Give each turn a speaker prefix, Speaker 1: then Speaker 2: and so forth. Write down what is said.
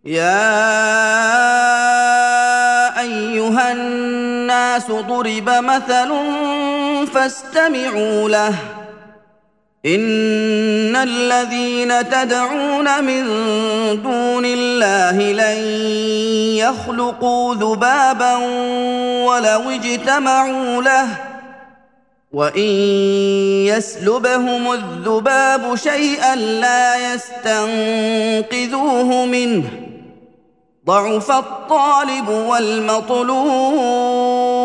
Speaker 1: يا ايها الناس ضرب مثل فاستمعوا له ان الذين تدعون من دون الله لن يخلقوا ذبابا ولو اجتمعوا له وان يسلبهم الذباب شيئا لا يستنقذوه منه ضعف الطالب والمطلوب